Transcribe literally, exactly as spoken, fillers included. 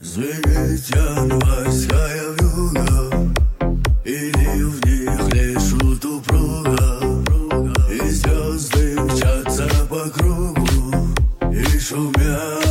Звенит январская вьюга, и в них лишут упруга, и звезды мчатся по кругу, и шумят.